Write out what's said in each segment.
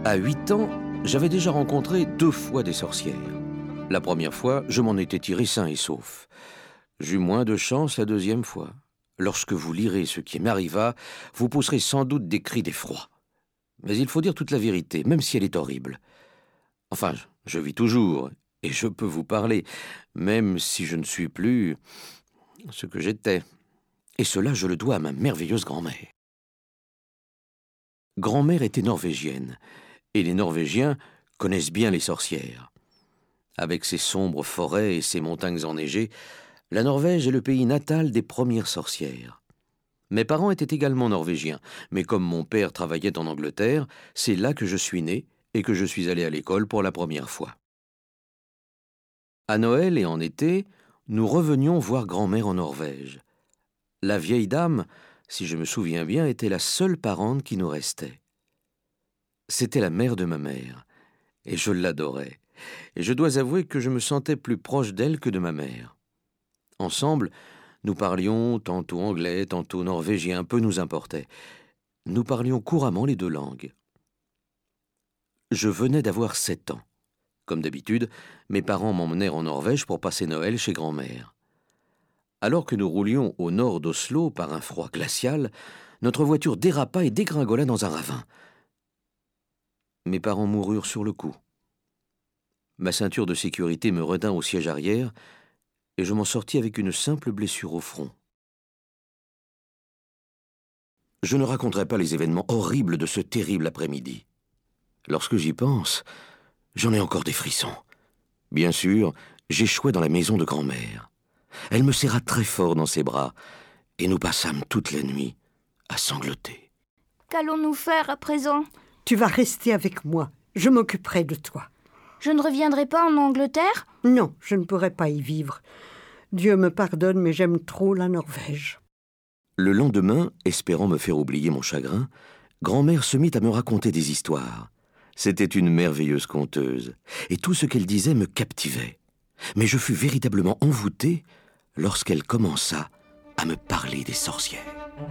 À 8 ans, j'avais déjà rencontré 2 fois des sorcières. La première fois, je m'en étais tiré sain et sauf. J'eus moins de chance la deuxième fois. Lorsque vous lirez ce qui m'arriva, vous pousserez sans doute des cris d'effroi. Mais il faut dire toute la vérité, même si elle est horrible. Enfin, je vis toujours, et je peux vous parler, même si je ne suis plus ce que j'étais. Et cela, je le dois à ma merveilleuse grand-mère. Grand-mère était norvégienne, et les Norvégiens connaissent bien les sorcières. Avec ses sombres forêts et ses montagnes enneigées, la Norvège est le pays natal des premières sorcières. Mes parents étaient également norvégiens, mais comme mon père travaillait en Angleterre, c'est là que je suis né et que je suis allé à l'école pour la première fois. À Noël et en été, nous revenions voir grand-mère en Norvège. La vieille dame, si je me souviens bien, était la seule parente qui nous restait. C'était la mère de ma mère, et je l'adorais. Et je dois avouer que je me sentais plus proche d'elle que de ma mère. Ensemble, nous parlions tantôt anglais, tantôt norvégien, peu nous importait. Nous parlions couramment les 2 langues. Je venais d'avoir 7 ans. Comme d'habitude, mes parents m'emmenèrent en Norvège pour passer Noël chez grand-mère. Alors que nous roulions au nord d'Oslo par un froid glacial, notre voiture dérapa et dégringola dans un ravin. Mes parents moururent sur le coup. Ma ceinture de sécurité me retint au siège arrière et je m'en sortis avec une simple blessure au front. Je ne raconterai pas les événements horribles de ce terrible après-midi. Lorsque j'y pense, j'en ai encore des frissons. Bien sûr, j'échouai dans la maison de grand-mère. Elle me serra très fort dans ses bras et nous passâmes toute la nuit à sangloter. Qu'allons-nous faire à présent ? Tu vas rester avec moi. Je m'occuperai de toi. Je ne reviendrai pas en Angleterre ? Non, je ne pourrai pas y vivre. Dieu me pardonne, mais j'aime trop la Norvège. Le lendemain, espérant me faire oublier mon chagrin, grand-mère se mit à me raconter des histoires. C'était une merveilleuse conteuse, et tout ce qu'elle disait me captivait. Mais je fus véritablement envoûté lorsqu'elle commença à me parler des sorcières.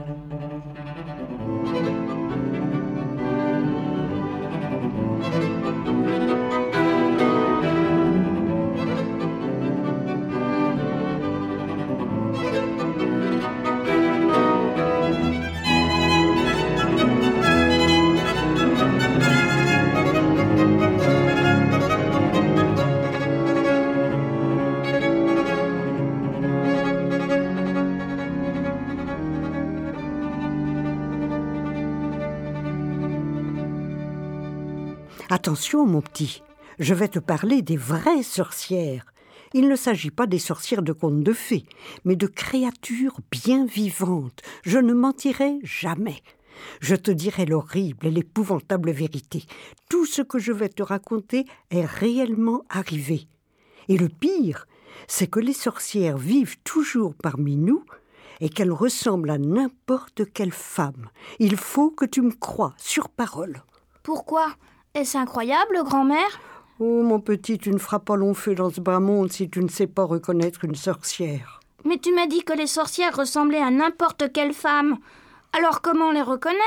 Attention, mon petit, je vais te parler des vraies sorcières. Il ne s'agit pas des sorcières de contes de fées, mais de créatures bien vivantes. Je ne mentirai jamais. Je te dirai l'horrible et l'épouvantable vérité. Tout ce que je vais te raconter est réellement arrivé. Et le pire, c'est que les sorcières vivent toujours parmi nous et qu'elles ressemblent à n'importe quelle femme. Il faut que tu me croies, sur parole. Pourquoi ? Est-ce incroyable, grand-mère ? Oh, mon petit, tu ne feras pas long feu dans ce bas monde si tu ne sais pas reconnaître une sorcière. Mais tu m'as dit que les sorcières ressemblaient à n'importe quelle femme. Alors comment les reconnaître ?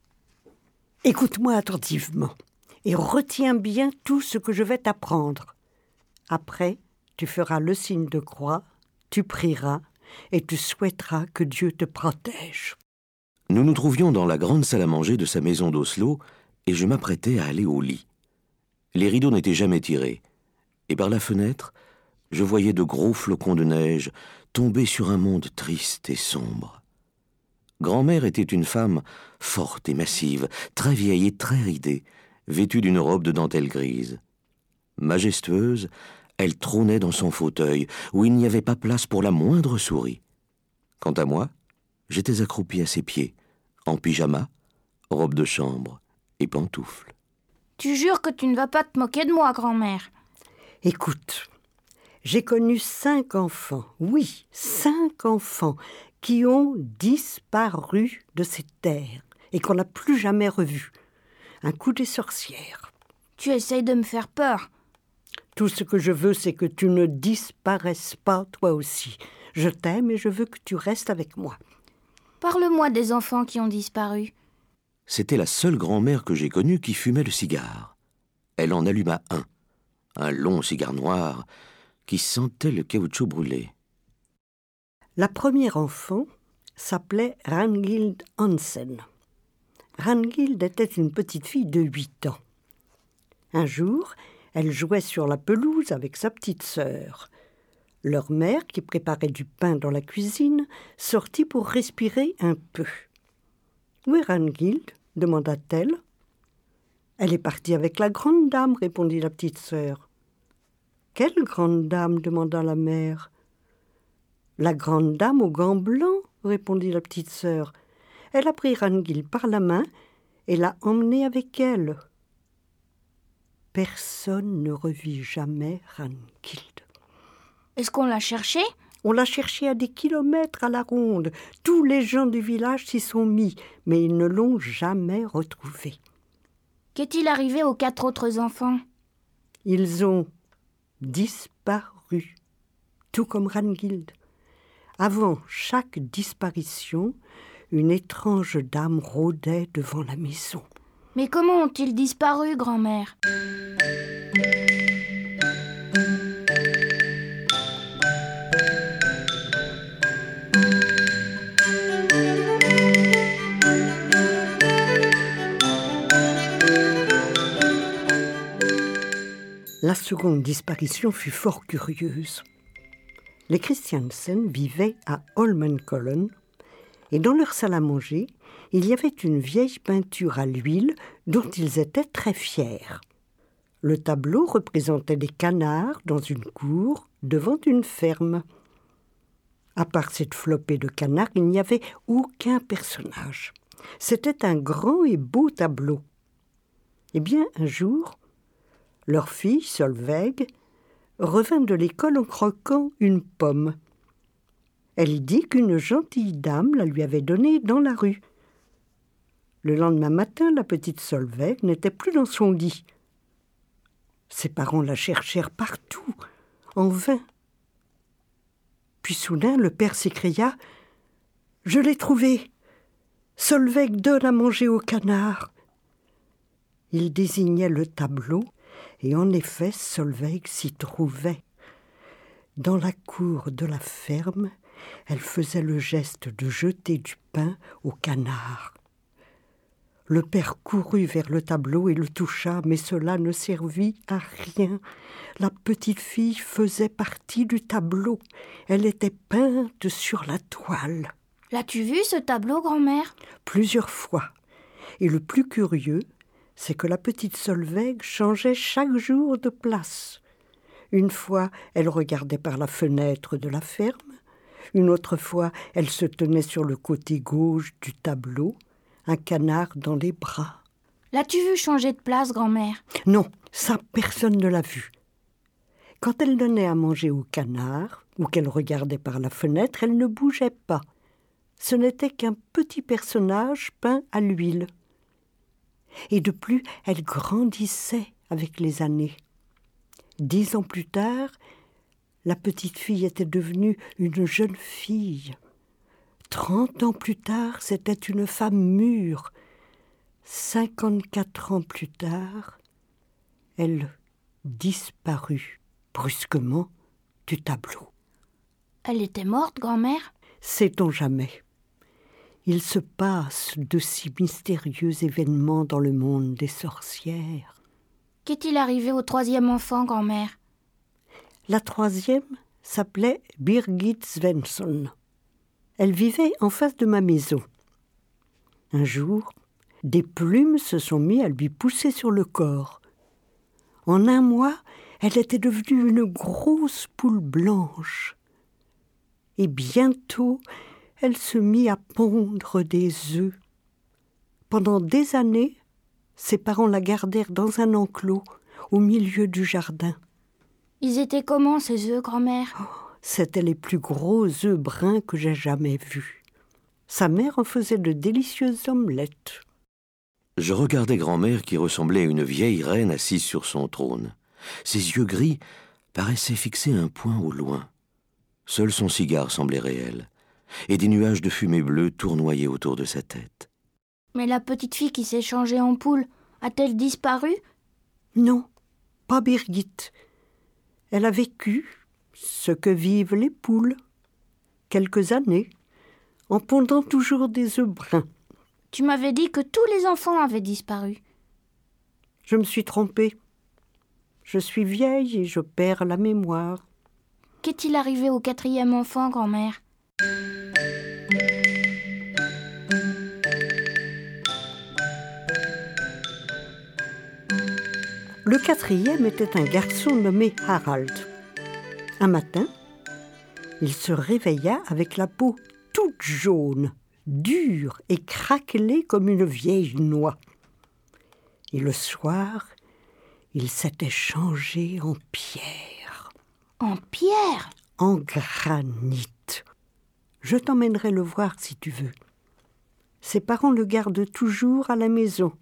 Écoute-moi attentivement et retiens bien tout ce que je vais t'apprendre. Après, tu feras le signe de croix, tu prieras et tu souhaiteras que Dieu te protège. Nous nous trouvions dans la grande salle à manger de sa maison d'Oslo et je m'apprêtais à aller au lit. Les rideaux n'étaient jamais tirés, et par la fenêtre, je voyais de gros flocons de neige tomber sur un monde triste et sombre. Grand-mère était une femme forte et massive, très vieille et très ridée, vêtue d'une robe de dentelle grise. Majestueuse, elle trônait dans son fauteuil, où il n'y avait pas place pour la moindre souris. Quant à moi, j'étais accroupi à ses pieds, en pyjama, robe de chambre et pantoufles. Tu jures que tu ne vas pas te moquer de moi, grand-mère ? Écoute, j'ai connu 5 enfants, oui, 5 enfants, qui ont disparu de cette terre et qu'on n'a plus jamais revus. Un coup des sorcières. Tu essayes de me faire peur. Tout ce que je veux, c'est que tu ne disparaisses pas, toi aussi. Je t'aime et je veux que tu restes avec moi. Parle-moi des enfants qui ont disparu. C'était la seule grand-mère que j'ai connue qui fumait le cigare. Elle en alluma un long cigare noir qui sentait le caoutchouc brûlé. La première enfant s'appelait Ragnhild Hansen. Ragnhild était une petite fille de 8 ans. Un jour, elle jouait sur la pelouse avec sa petite sœur. Leur mère, qui préparait du pain dans la cuisine, sortit pour respirer un peu. « Où est Ragnhild ?» demanda-t-elle. « Elle est partie avec la grande dame, » répondit la petite sœur. « Quelle grande dame ?» demanda la mère. « La grande dame aux gants blancs, » répondit la petite sœur. Elle a pris Ragnhild par la main et l'a emmenée avec elle. Personne ne revit jamais Ragnhild. Est-ce qu'on l'a cherchée ? On l'a cherchée à des kilomètres à la ronde. Tous les gens du village s'y sont mis, mais ils ne l'ont jamais retrouvée. Qu'est-il arrivé aux 4 autres enfants ? Ils ont disparu, tout comme Ragnhild. Avant chaque disparition, une étrange dame rôdait devant la maison. Mais comment ont-ils disparu, grand-mère ? La seconde disparition fut fort curieuse. Les Christiansen vivaient à Holmenkollen et dans leur salle à manger, il y avait une vieille peinture à l'huile dont ils étaient très fiers. Le tableau représentait des canards dans une cour devant une ferme. À part cette flopée de canards, il n'y avait aucun personnage. C'était un grand et beau tableau. Eh bien, un jour, leur fille, Solveig, revint de l'école en croquant une pomme. Elle dit qu'une gentille dame la lui avait donnée dans la rue. Le lendemain matin, la petite Solveig n'était plus dans son lit. Ses parents la cherchèrent partout, en vain. Puis soudain, le père s'écria « Je l'ai trouvée! Solveig donne à manger au canard !» Il désignait le tableau, et en effet, Solveig s'y trouvait. Dans la cour de la ferme, elle faisait le geste de jeter du pain au canard. Le père courut vers le tableau et le toucha, mais cela ne servit à rien. La petite fille faisait partie du tableau. Elle était peinte sur la toile. L'as-tu vu, ce tableau, grand-mère ? Plusieurs fois. Et le plus curieux, c'est que la petite Solveig changeait chaque jour de place. Une fois, elle regardait par la fenêtre de la ferme. Une autre fois, elle se tenait sur le côté gauche du tableau, un canard dans les bras. L'as-tu vu changer de place, grand-mère ? Non, ça, personne ne l'a vu. Quand elle donnait à manger au canard, ou qu'elle regardait par la fenêtre, elle ne bougeait pas. Ce n'était qu'un petit personnage peint à l'huile. Et de plus, elle grandissait avec les années. 10 ans plus tard, la petite fille était devenue une jeune fille. 30 ans plus tard, c'était une femme mûre. 54 ans plus tard, elle disparut brusquement du tableau. Elle était morte, grand-mère ? Sait-on jamais. Il se passe de si mystérieux événements dans le monde des sorcières. Qu'est-il arrivé au 3e enfant, grand-mère ? La 3e s'appelait Birgit Svensson. Elle vivait en face de ma maison. Un jour, des plumes se sont mis à lui pousser sur le corps. En un mois, elle était devenue une grosse poule blanche. Et bientôt, elle se mit à pondre des œufs. Pendant des années, ses parents la gardèrent dans un enclos au milieu du jardin. Ils étaient comment, ces œufs, grand-mère ? C'étaient les plus gros œufs bruns que j'ai jamais vus. Sa mère en faisait de délicieuses omelettes. Je regardais grand-mère qui ressemblait à une vieille reine assise sur son trône. Ses yeux gris paraissaient fixer un point au loin. Seul son cigare semblait réel, et des nuages de fumée bleue tournoyaient autour de sa tête. Mais la petite fille qui s'est changée en poule, a-t-elle disparu? Non, pas Birgit. Elle a vécu ce que vivent les poules, quelques années, en pondant toujours des œufs bruns. Tu m'avais dit que tous les enfants avaient disparu. Je me suis trompée. Je suis vieille et je perds la mémoire. Qu'est-il arrivé au 4e enfant, grand-mère? Le 4e était un garçon nommé Harald. Un matin, il se réveilla avec la peau toute jaune, dure et craquelée comme une vieille noix. Et le soir, il s'était changé en pierre. En pierre? En granit. Je t'emmènerai le voir si tu veux. Ses parents le gardent toujours à la maison.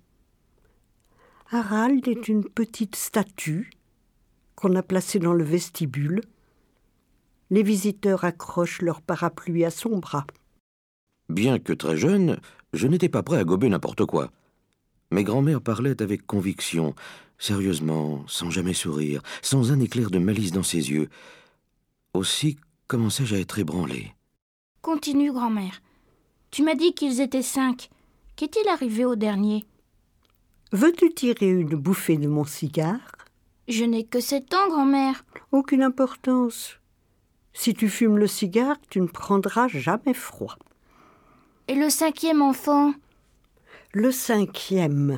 Harald est une petite statue qu'on a placée dans le vestibule. Les visiteurs accrochent leur parapluie à son bras. Bien que très jeune, je n'étais pas prêt à gober n'importe quoi. Mes grands-mères parlaient avec conviction, sérieusement, sans jamais sourire, sans un éclair de malice dans ses yeux. Aussi commençai-je à être ébranlé. Continue, grand-mère. Tu m'as dit qu'ils étaient 5. Qu'est-il arrivé au dernier? Veux-tu tirer une bouffée de mon cigare? Je n'ai que 7 ans, grand-mère. Aucune importance. Si tu fumes le cigare, tu ne prendras jamais froid. Et le 5e enfant? Le 5e.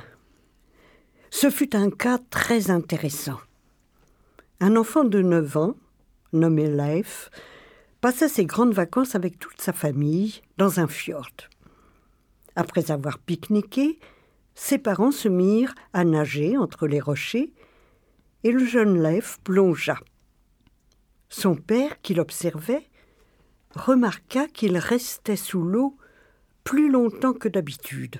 Ce fut un cas très intéressant. Un enfant de 9 ans, nommé Leif, passait ses grandes vacances avec toute sa famille dans un fjord. Après avoir pique-niqué, ses parents se mirent à nager entre les rochers et le jeune Leif plongea. Son père, qui l'observait, remarqua qu'il restait sous l'eau plus longtemps que d'habitude.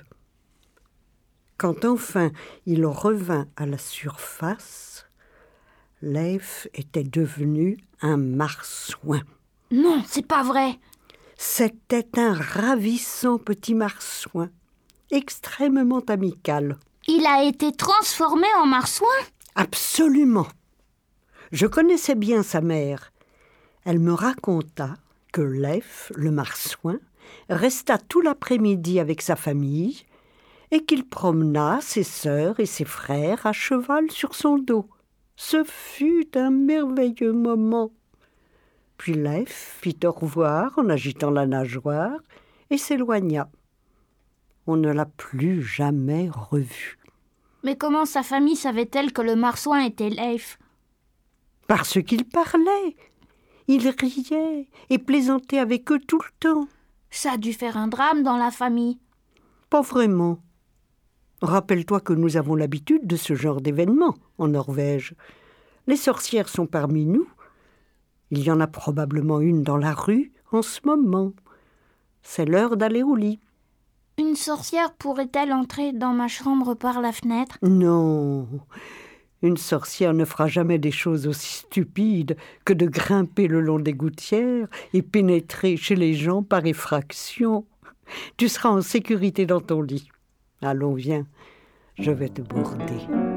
Quand enfin il revint à la surface, Leif était devenu un marsouin. Non, c'est pas vrai. C'était un ravissant petit marsouin, extrêmement amical. Il a été transformé en marsouin? Absolument. Je connaissais bien sa mère. Elle me raconta que Leif, le marsouin, resta tout l'après-midi avec sa famille et qu'il promena ses sœurs et ses frères à cheval sur son dos. Ce fut un merveilleux moment. Puis Leif fit au revoir en agitant la nageoire et s'éloigna. On ne l'a plus jamais revu. Mais comment sa famille savait-elle que le marsouin était Leif? Parce qu'il parlait. Il riait et plaisantait avec eux tout le temps. Ça a dû faire un drame dans la famille. Pas vraiment. Rappelle-toi que nous avons l'habitude de ce genre d'événements en Norvège. Les sorcières sont parmi nous. Il y en a probablement une dans la rue en ce moment. C'est l'heure d'aller au lit. Une sorcière pourrait-elle entrer dans ma chambre par la fenêtre? Non, une sorcière ne fera jamais des choses aussi stupides que de grimper le long des gouttières et pénétrer chez les gens par effraction. Tu seras en sécurité dans ton lit. Allons, viens, je vais te border.